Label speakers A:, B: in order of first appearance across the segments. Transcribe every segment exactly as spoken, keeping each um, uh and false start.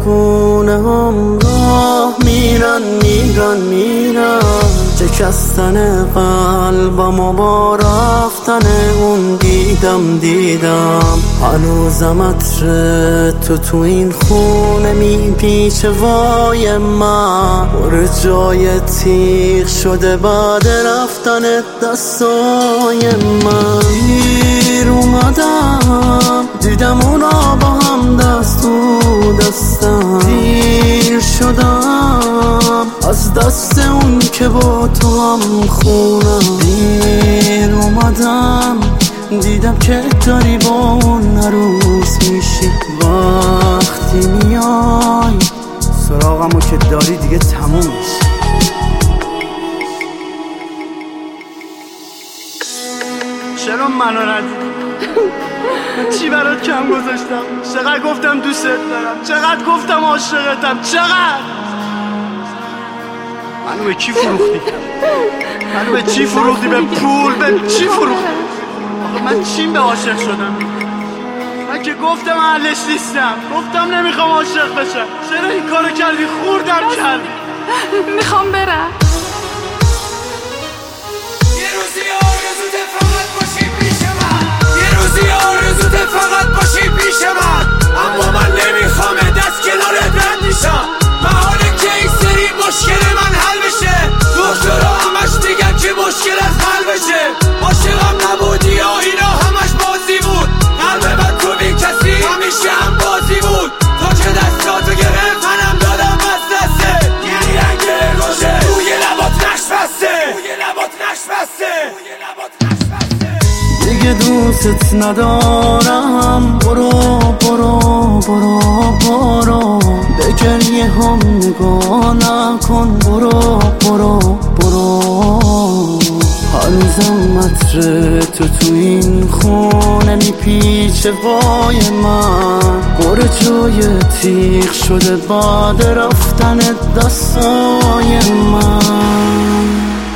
A: دگونه هم راه میرن میرن میرن، شکستن قلبم و با رفتن اون دیدم دیدم. هنوزم عطر تو تو این خونه میپیچه وای من، پر جای تیغ شده بعد رفتن دستای من. دیر اومدم دیدم اونا با هم دست تو دستم، دیر شدم از دست اون که با تو هم خونم. دیر اومدم دیدم که داری با اون عروس میشی، وقتی میای سراغمو که داری دیگه تموم میشی. چرا منو ندیدی؟ چی برات کم گذاشتم؟ چقدر گفتم دوست دارم، چقدر گفتم عاشقتم، چقدر منو به کی فروختی؟ منو به چی فروختی؟ به پول؟ به چی فروختی؟ آخه من چیم به عاشق شدم؟ من که گفتم اهلش نیستم، گفتم نمیخوام عاشق بشم. چرا این کارو کردی؟ خوردم کردی.
B: میخوام برم.
C: یه روزی آرزوته فقط باشی پیش من، یه روزی آرزوته فقط باشی پیش من، اما من نمیخوام دست کنارت رد میشم. محاله که این سری مشکل من حل بشه، دکترها همش دیگن که مشکلت حل بشه. عاشقم نبودی یا اینا همش بازی بود، قلب من تو بی کسی همیشه هم بازی بود. تا که دستاتو گرفت منم دادم از دسته، یعنی رنگ روشه روی لبات نش بسته، روی لبات نش بسته، روی لبات نش بسته.
A: دیگه دوست ندارم، برو برو برو برو، به گریه هم نگاه نکن، برو برو برو. هنوزم عطر تو تو این خونه میپیچه وای من، پر جای تیغ شده بعد رفتن دستای من.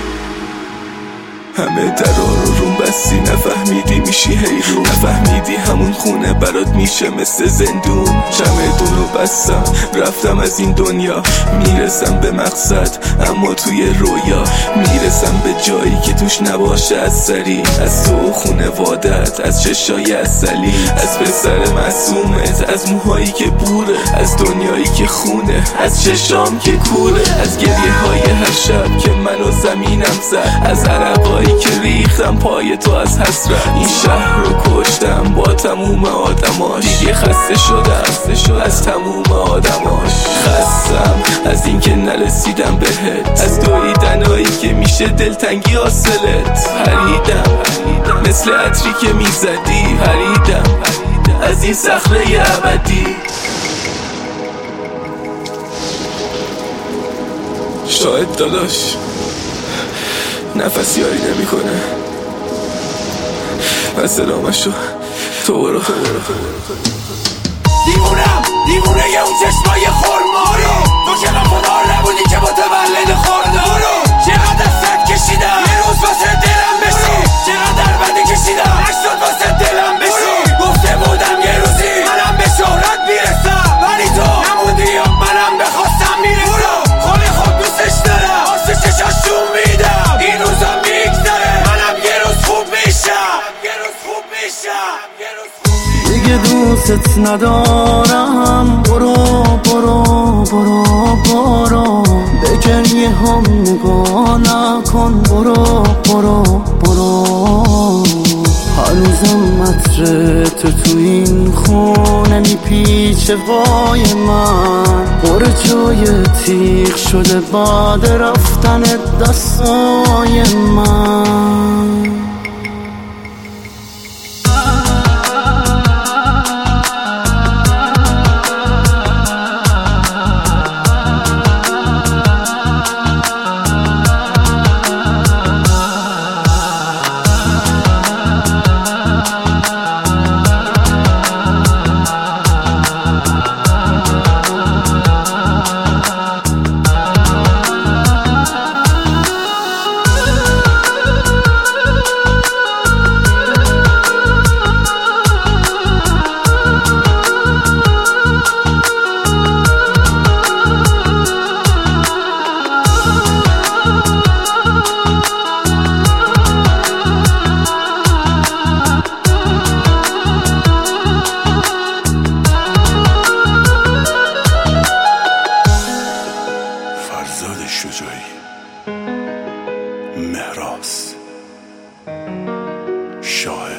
D: همه درا رو روم بستی، نفهمیدی میشی حیرون، نفهمیدی همون خونه برات میشه مثل زندون. چمدونو بستم رفتم از این دنیا، میرسم به مقصد اما توی رویا، میرسم به جایی که توش نباشه از سری، از تو خونوادت، از چشای اصلی، از پسر معصومت، از موهایی که بوره، از دنیایی که خونه، از چشام که کوره، از گریه های هر شب که منو زمینم زد، از عرقایی که ریختم پای تو از حسرت. این شهر رو کشتم با تموم آدماش، دیگه خسته شدم از تموم آدماش. خستم از این که نرسیدم بهت، از دویدنایی که میشه دلتنگی حاصلت. پریدم مثل عطری که میزدی، پریدم از این صخره ابدی. شاید داداش نفس یاری نمی کنه، پس ادامه‌شو تو برو.
C: دیوونم دیوونه یه اون چشمای خورمارو، تو که وفادار نبودی که متولد خوردارو. چقدر دستت کشیدم یه روز واسه دلم بشی، چقدر بدی کشیدم نشد واسه دلم بشی. گفته بودم یه روزی منم به شهرت میرسم، ولی تو نمودی و منم بخواستم میرسم. خود خود دوستش دارم، واسه چشاشون میدم، این روزا میگذره منم یه روز خوب میشم، یه روز خوب میشم، یه روز خوب میشم.
A: دیگه دوست ندارم، برو برو برو برو، به گریه هم نگاه نکن، برو برو برو. هنوزم عطر تو تو این خونه میپیچه وای من، پر جای تیغ شده بعد رفتن دستای من.
E: مهرزاد شجاعی، مهراز شاعر.